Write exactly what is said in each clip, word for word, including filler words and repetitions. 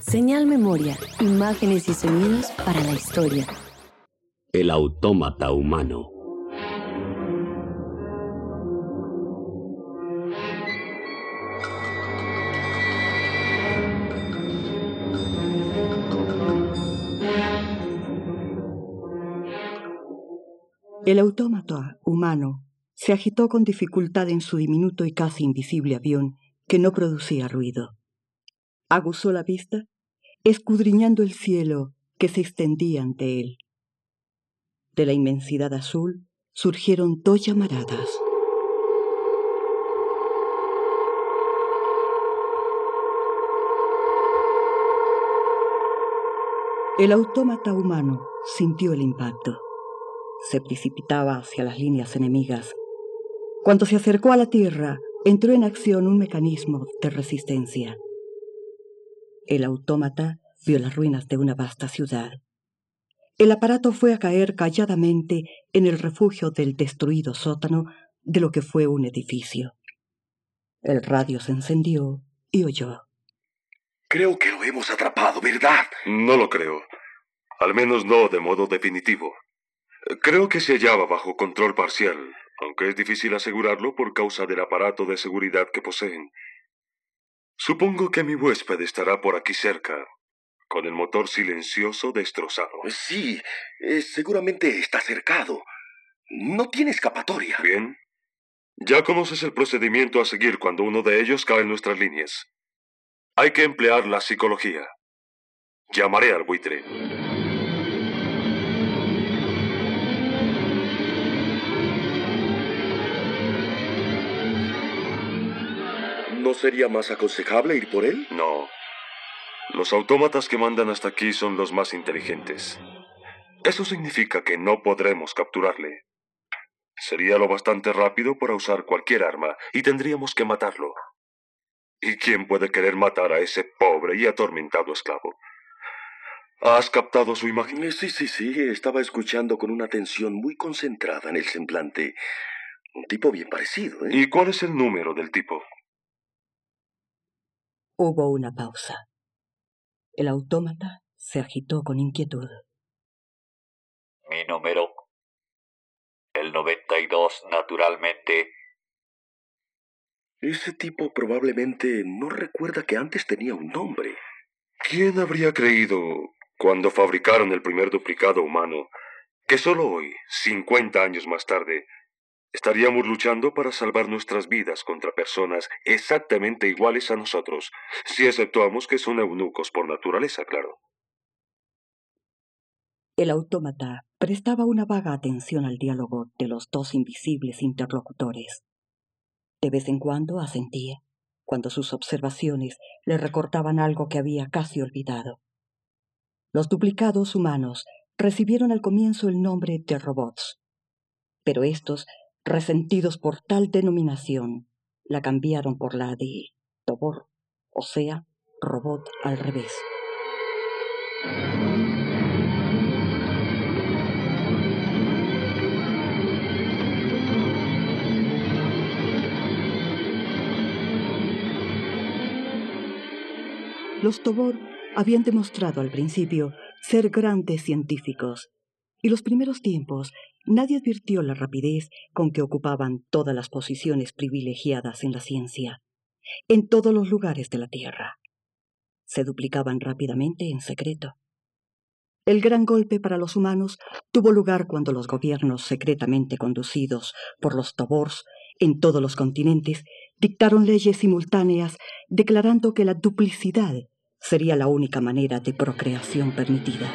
Señal memoria, imágenes y sonidos para la historia. El autómata humano. El autómata humano se agitó con dificultad en su diminuto y casi invisible avión que no producía ruido. Aguzó la vista, escudriñando el cielo que se extendía ante él. De la inmensidad azul surgieron dos llamaradas. El autómata humano sintió el impacto. Se precipitaba hacia las líneas enemigas. Cuando se acercó a la tierra, entró en acción un mecanismo de resistencia. El autómata vio las ruinas de una vasta ciudad. El aparato fue a caer calladamente en el refugio del destruido sótano de lo que fue un edificio. El radio se encendió y oyó. Creo que lo hemos atrapado, ¿verdad? No lo creo. Al menos no de modo definitivo. Creo que se hallaba bajo control parcial, aunque es difícil asegurarlo por causa del aparato de seguridad que poseen. Supongo que mi huésped estará por aquí cerca, con el motor silencioso destrozado. Sí, eh, seguramente está cercado. No tiene escapatoria. Bien. Ya conoces el procedimiento a seguir cuando uno de ellos cae en nuestras líneas. Hay que emplear la psicología. Llamaré al buitre. ¿No sería más aconsejable ir por él? No. Los autómatas que mandan hasta aquí son los más inteligentes. Eso significa que no podremos capturarle. Sería lo bastante rápido para usar cualquier arma y tendríamos que matarlo. ¿Y quién puede querer matar a ese pobre y atormentado esclavo? ¿Has captado su imagen? Sí, sí, sí. Estaba escuchando con una atención muy concentrada en el semblante. Un tipo bien parecido, ¿eh? ¿Y cuál es el número del tipo? Hubo una pausa. El autómata se agitó con inquietud. Mi número. El noventa y dos, naturalmente. Ese tipo probablemente no recuerda que antes tenía un nombre. ¿Quién habría creído, cuando fabricaron el primer duplicado humano, que solo hoy, cincuenta años más tarde, estaríamos luchando para salvar nuestras vidas contra personas exactamente iguales a nosotros, si exceptuamos que son eunucos por naturaleza, claro? El autómata prestaba una vaga atención al diálogo de los dos invisibles interlocutores. De vez en cuando asentía, cuando sus observaciones le recordaban algo que había casi olvidado. Los duplicados humanos recibieron al comienzo el nombre de robots, pero estos, resentidos por tal denominación, la cambiaron por la de Tobor, o sea, robot al revés. Los Tobor habían demostrado al principio ser grandes científicos, y los primeros tiempos nadie advirtió la rapidez con que ocupaban todas las posiciones privilegiadas en la ciencia, en todos los lugares de la Tierra. Se duplicaban rápidamente en secreto. El gran golpe para los humanos tuvo lugar cuando los gobiernos secretamente conducidos por los Tobors en todos los continentes dictaron leyes simultáneas declarando que la duplicidad sería la única manera de procreación permitida.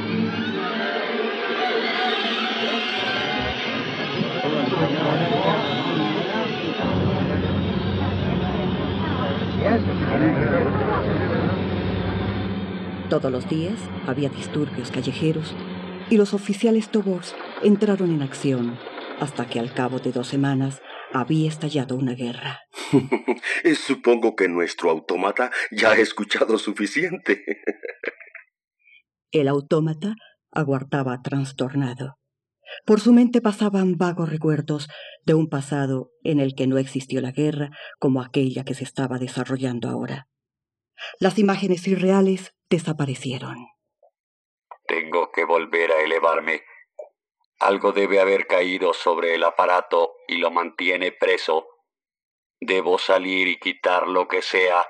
Todos los días había disturbios callejeros y los oficiales Tobors entraron en acción hasta que al cabo de dos semanas había estallado una guerra. Supongo que nuestro autómata ya ha escuchado suficiente. El autómata aguardaba trastornado. Por su mente pasaban vagos recuerdos de un pasado en el que no existió la guerra como aquella que se estaba desarrollando ahora. Las imágenes irreales desaparecieron. Tengo que volver a elevarme. Algo debe haber caído sobre el aparato y lo mantiene preso. Debo salir y quitar lo que sea.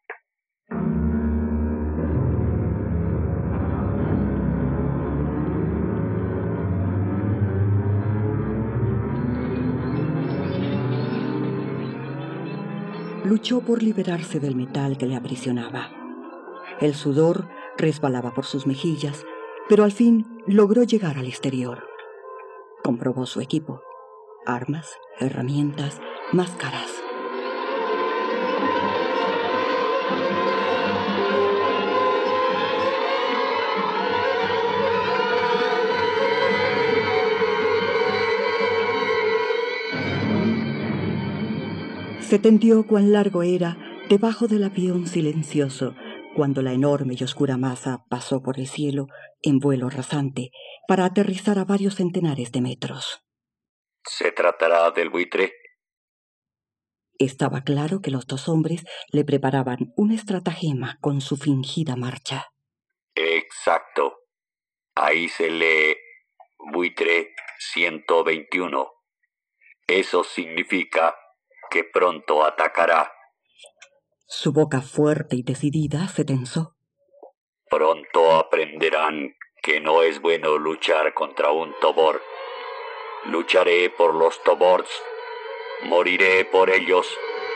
Luchó por liberarse del metal que le aprisionaba. El sudor resbalaba por sus mejillas, pero al fin logró llegar al exterior. Comprobó su equipo: armas, herramientas, máscaras. Se tendió cuán largo era debajo del avión silencioso cuando la enorme y oscura masa pasó por el cielo en vuelo rasante para aterrizar a varios centenares de metros. ¿Se tratará del buitre? Estaba claro que los dos hombres le preparaban una estratagema con su fingida marcha. Exacto. Ahí se lee buitre ciento veintiuno. Eso significa que pronto atacará. Su boca fuerte y decidida se tensó. Pronto aprenderán que no es bueno luchar contra un Tobor. Lucharé por los Tobors. Moriré por ellos.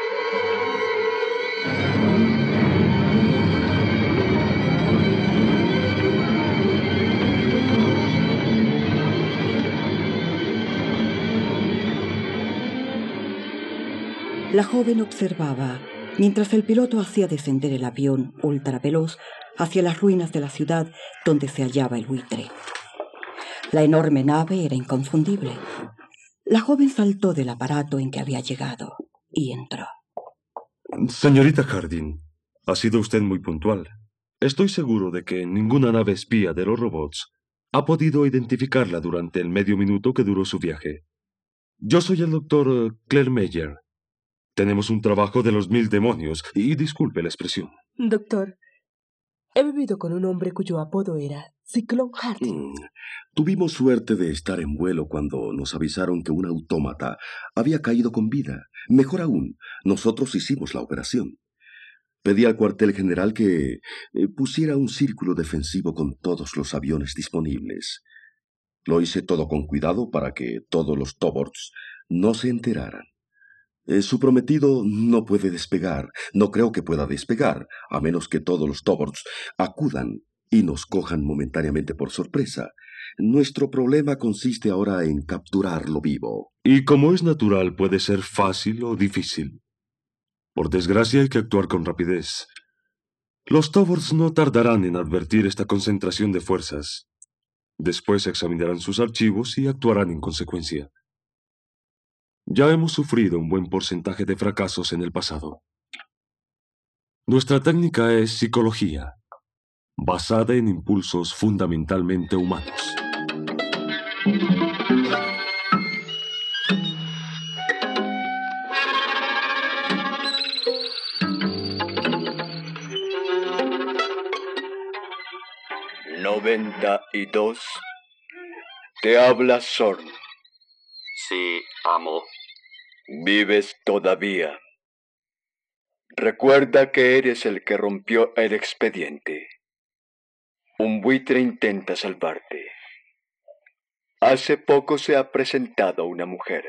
La joven observaba mientras el piloto hacía descender el avión ultraveloz hacia las ruinas de la ciudad donde se hallaba el buitre. La enorme nave era inconfundible. La joven saltó del aparato en que había llegado y entró. Señorita Harding, ha sido usted muy puntual. Estoy seguro de que ninguna nave espía de los robots ha podido identificarla durante el medio minuto que duró su viaje. Yo soy el doctor Claire Meyer. Tenemos un trabajo de los mil demonios, y disculpe la expresión. Doctor, he vivido con un hombre cuyo apodo era Ciclón Harding. Mm, tuvimos suerte de estar en vuelo cuando nos avisaron que un autómata había caído con vida. Mejor aún, nosotros hicimos la operación. Pedí al cuartel general que eh, pusiera un círculo defensivo con todos los aviones disponibles. Lo hice todo con cuidado para que todos los Toborts no se enteraran. Eh, su prometido no puede despegar. No creo que pueda despegar, a menos que todos los Toborts acudan y nos cojan momentáneamente por sorpresa. Nuestro problema consiste ahora en capturarlo vivo. Y como es natural, puede ser fácil o difícil. Por desgracia, hay que actuar con rapidez. Los Toborts no tardarán en advertir esta concentración de fuerzas. Después examinarán sus archivos y actuarán en consecuencia. Ya hemos sufrido un buen porcentaje de fracasos en el pasado. Nuestra técnica es psicología, basada en impulsos fundamentalmente humanos. noventa y dos. Te habla Zorn. Sí, amo. Vives todavía. Recuerda que eres el que rompió el expediente. Un buitre intenta salvarte. Hace poco se ha presentado una mujer.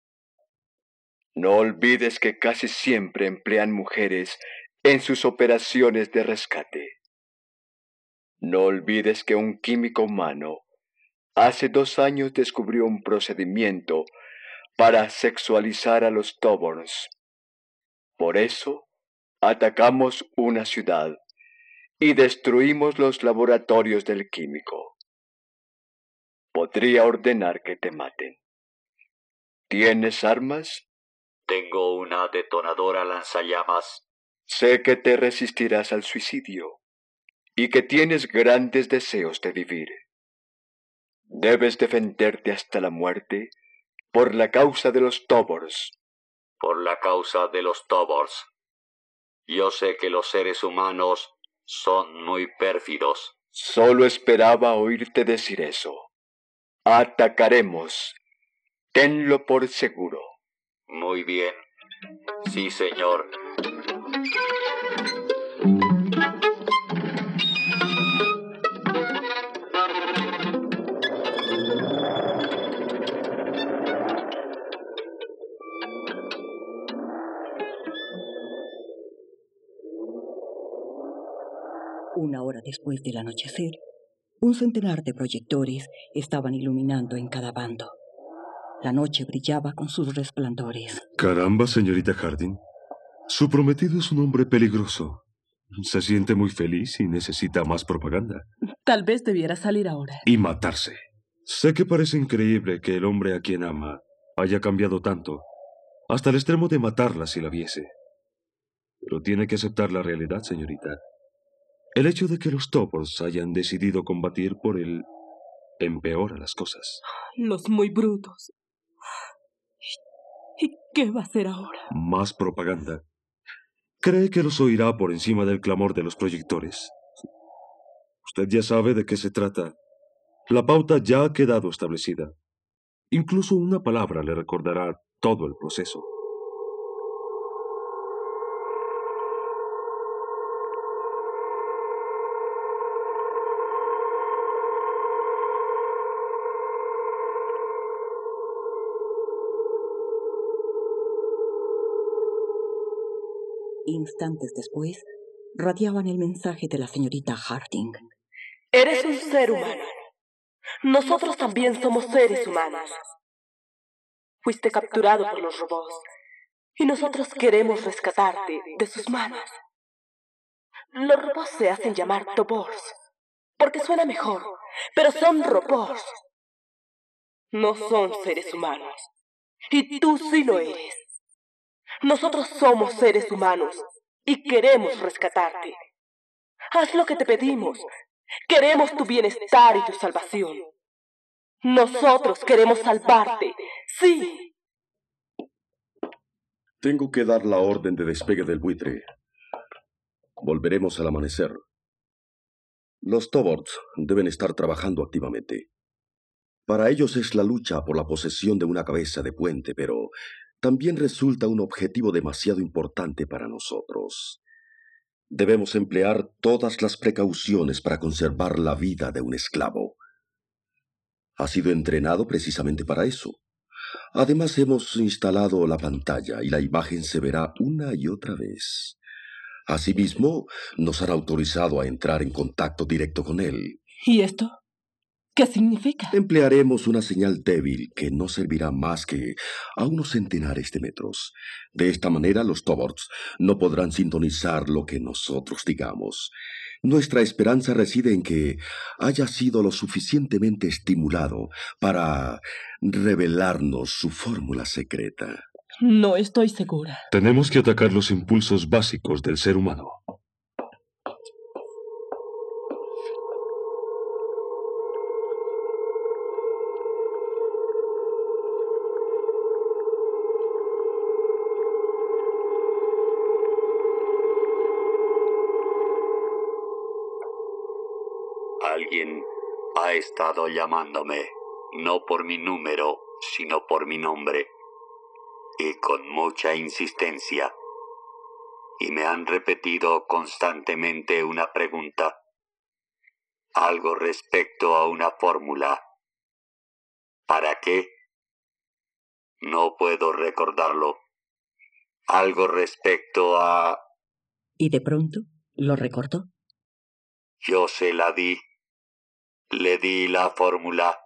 No olvides que casi siempre emplean mujeres en sus operaciones de rescate. No olvides que un químico humano hace dos años descubrió un procedimiento para sexualizar a los Toborns. Por eso, atacamos una ciudad y destruimos los laboratorios del químico. Podría ordenar que te maten. ¿Tienes armas? Tengo una detonadora lanzallamas. Sé que te resistirás al suicidio y que tienes grandes deseos de vivir. Debes defenderte hasta la muerte por la causa de los Toborns. Por la causa de los Toborns. Yo sé que los seres humanos Son muy pérfidos. Solo esperaba oírte decir eso. Atacaremos. Tenlo por seguro. Muy bien. Sí, señor. Una hora después del anochecer, un centenar de proyectores estaban iluminando en cada bando. La noche brillaba con sus resplandores. Caramba, señorita Harding. Su prometido es un hombre peligroso. Se siente muy feliz y necesita más propaganda. Tal vez debiera salir ahora. Y matarse. Sé que parece increíble que el hombre a quien ama haya cambiado tanto, hasta el extremo de matarla si la viese. Pero tiene que aceptar la realidad, señorita. El hecho de que los Tobors hayan decidido combatir por él empeora las cosas. Los muy brutos. ¿Y qué va a hacer ahora? Más propaganda. Cree que los oirá por encima del clamor de los proyectores. Usted ya sabe de qué se trata. La pauta ya ha quedado establecida. Incluso una palabra le recordará todo el proceso. Instantes después, radiaban el mensaje de la señorita Harding. Eres un ser humano. Nosotros también somos seres humanos. Fuiste capturado por los robots y nosotros queremos rescatarte de sus manos. Los robots se hacen llamar Tobors porque suena mejor, pero son robots. No son seres humanos. Y tú sí lo eres. Nosotros somos seres humanos y queremos rescatarte. Haz lo que te pedimos. Queremos tu bienestar y tu salvación. Nosotros queremos salvarte. Sí. Tengo que dar la orden de despegue del buitre. Volveremos al amanecer. Los Tobors deben estar trabajando activamente. Para ellos es la lucha por la posesión de una cabeza de puente, pero también resulta un objetivo demasiado importante para nosotros. Debemos emplear todas las precauciones para conservar la vida de un esclavo. Ha sido entrenado precisamente para eso. Además, hemos instalado la pantalla y la imagen se verá una y otra vez. Asimismo, nos han autorizado a entrar en contacto directo con él. ¿Y esto? ¿Qué significa? Emplearemos una señal débil que no servirá más que a unos centenares de metros. De esta manera, los Tobors no podrán sintonizar lo que nosotros digamos. Nuestra esperanza reside en que haya sido lo suficientemente estimulado para revelarnos su fórmula secreta. No estoy segura. Tenemos que atacar los impulsos básicos del ser humano. Alguien ha estado llamándome, no por mi número, sino por mi nombre, y con mucha insistencia. Y me han repetido constantemente una pregunta. Algo respecto a una fórmula. ¿Para qué? No puedo recordarlo. Algo respecto a... Y de pronto lo recordó. Yo se la di. Le di la fórmula.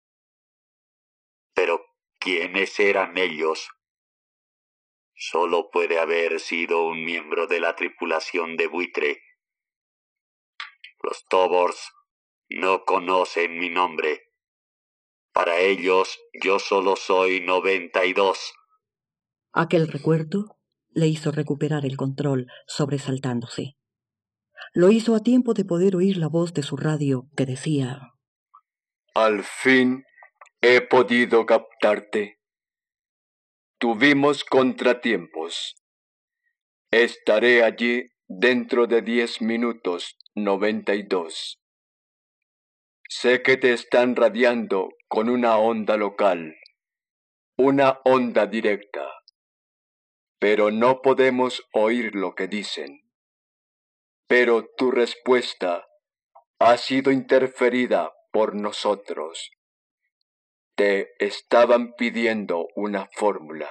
Pero, ¿quiénes eran ellos? Solo puede haber sido un miembro de la tripulación de buitre. Los Tobors no conocen mi nombre. Para ellos, yo solo soy noventa y dos. Aquel recuerdo le hizo recuperar el control, sobresaltándose. Lo hizo a tiempo de poder oír la voz de su radio que decía: Al fin he podido captarte. Tuvimos contratiempos. Estaré allí dentro de diez minutos noventa y dos. Sé que te están radiando con una onda local, una onda directa, pero no podemos oír lo que dicen. Pero tu respuesta ha sido interferida por nosotros. Te estaban pidiendo una fórmula.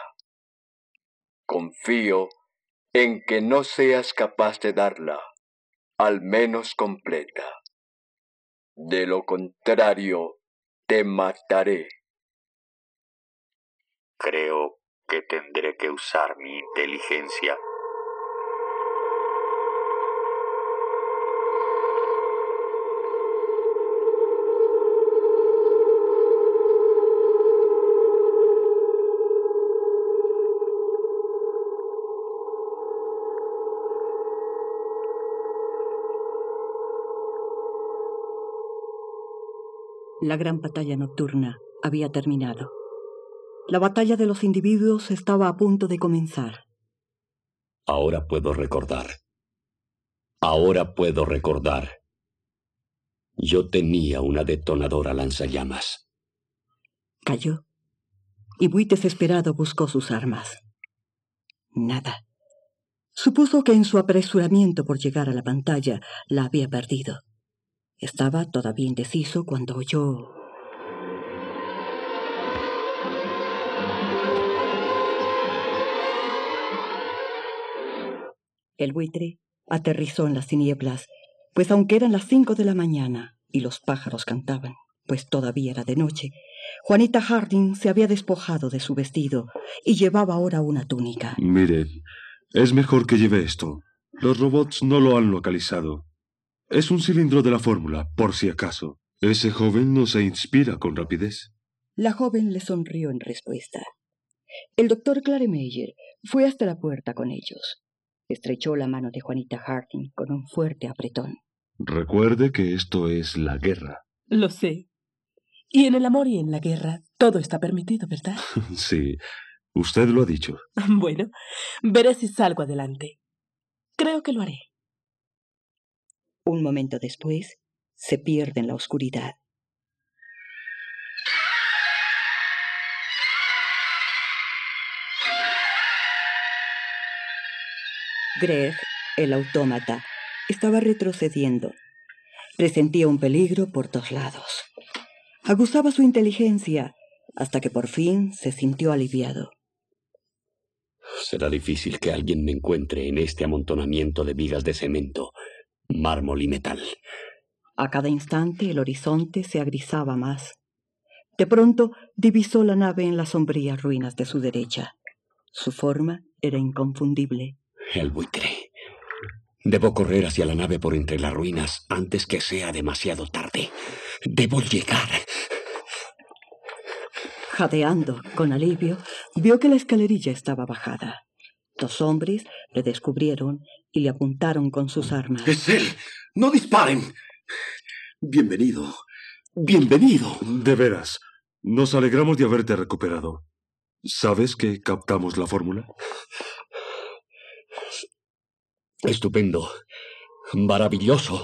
Confío en que no seas capaz de darla, al menos completa. De lo contrario, te mataré. Creo que tendré que usar mi inteligencia. La gran batalla nocturna había terminado. La batalla de los individuos estaba a punto de comenzar. Ahora puedo recordar. Ahora puedo recordar. Yo tenía una detonadora lanzallamas. Cayó, y muy desesperado buscó sus armas. Nada. Supuso que en su apresuramiento por llegar a la pantalla la había perdido. Estaba todavía indeciso cuando oyó... El buitre aterrizó en las tinieblas, pues aunque eran las cinco de la mañana y los pájaros cantaban, pues todavía era de noche, Juanita Harding se había despojado de su vestido y llevaba ahora una túnica. Miren, es mejor que lleve esto. Los robots no lo han localizado. Es un cilindro de la fórmula, por si acaso. Ese joven no se inspira con rapidez. La joven le sonrió en respuesta. El doctor Claremeyer fue hasta la puerta con ellos. Estrechó la mano de Juanita Harding con un fuerte apretón. Recuerde que esto es la guerra. Lo sé. Y en el amor y en la guerra todo está permitido, ¿verdad? Sí, usted lo ha dicho. Bueno, veré si salgo adelante. Creo que lo haré. Un momento después, se pierde en la oscuridad. Greg, el autómata, estaba retrocediendo. Presentía un peligro por todos lados. Aguzaba su inteligencia hasta que por fin se sintió aliviado. Será difícil que alguien me encuentre en este amontonamiento de vigas de cemento, mármol y metal. A cada instante el horizonte se agrisaba más. De pronto divisó la nave en las sombrías ruinas de su derecha. Su forma era inconfundible. El buitre. Debo correr hacia la nave por entre las ruinas antes que sea demasiado tarde. Debo llegar. Jadeando con alivio, vio que la escalerilla estaba bajada. Dos hombres le descubrieron y le apuntaron con sus armas. ¡Es él! ¡No disparen! Bienvenido. Bienvenido. De veras, nos alegramos de haberte recuperado. ¿Sabes que captamos la fórmula? Estupendo. Maravilloso.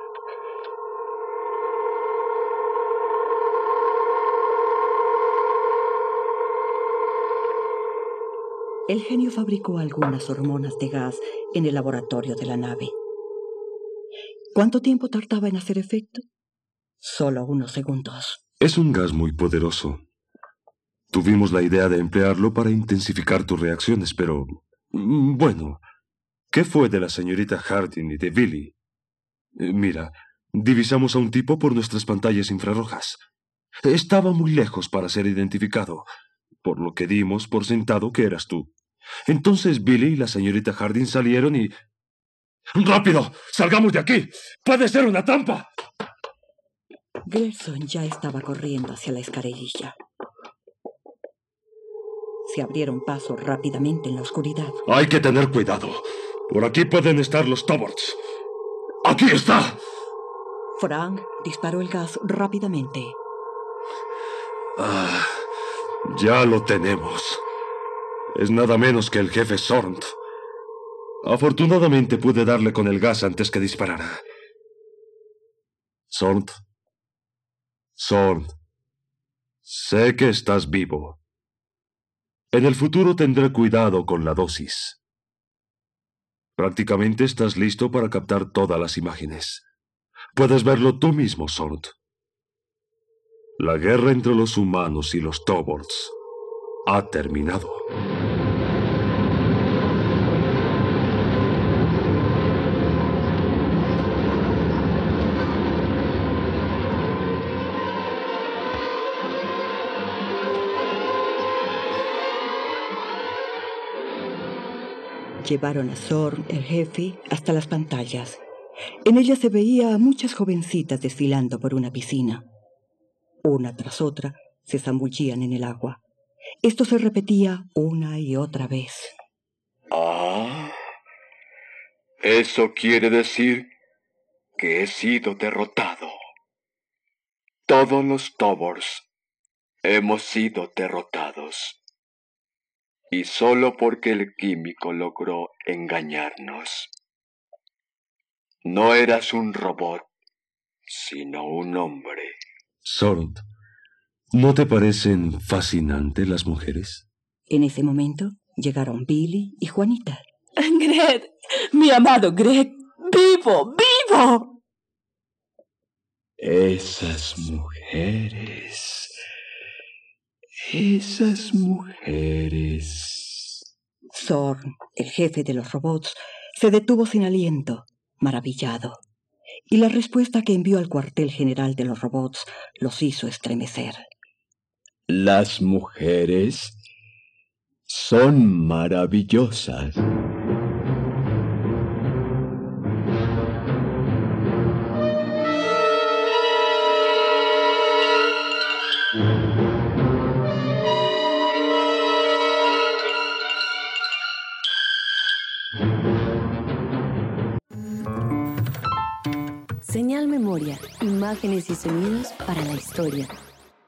El genio fabricó algunas hormonas de gas en el laboratorio de la nave. ¿Cuánto tiempo tardaba en hacer efecto? Solo unos segundos. Es un gas muy poderoso. Tuvimos la idea de emplearlo para intensificar tus reacciones, pero... Bueno, ¿qué fue de la señorita Harding y de Billy? Eh, mira, divisamos a un tipo por nuestras pantallas infrarrojas. Estaba muy lejos para ser identificado, por lo que dimos por sentado que eras tú. Entonces Billy y la señorita Harding salieron y... ¡Rápido! ¡Salgamos de aquí! ¡Puede ser una trampa! Gerson ya estaba corriendo hacia la escalerilla. Se abrieron paso rápidamente en la oscuridad. Hay que tener cuidado. Por aquí pueden estar los Toborts. ¡Aquí está! Frank disparó el gas rápidamente. Ah, ya lo tenemos. Es nada menos que el jefe Sornt. Afortunadamente pude darle con el gas antes que disparara. Zorn. Zorn. Sé que estás vivo. En el futuro tendré cuidado con la dosis. Prácticamente estás listo para captar todas las imágenes. Puedes verlo tú mismo, Zorn. La guerra entre los humanos y los Toborts ha terminado. Llevaron a Zorn, el jefe, hasta las pantallas. En ellas se veía a muchas jovencitas desfilando por una piscina. Una tras otra se zambullían en el agua. Esto se repetía una y otra vez. Ah, eso quiere decir que he sido derrotado. Todos los Toborts hemos sido derrotados. Y solo porque el químico logró engañarnos. No eras un robot, sino un hombre. Zorn, ¿no te parecen fascinantes las mujeres? En ese momento llegaron Billy y Juanita. Greg, mi amado Greg, vivo, vivo. Esas mujeres... Esas mujeres... Zorn, el jefe de los robots, se detuvo sin aliento, maravillado. Y la respuesta que envió al cuartel general de los robots los hizo estremecer. Las mujeres son maravillosas. Señal Memoria, imágenes y sonidos para la historia.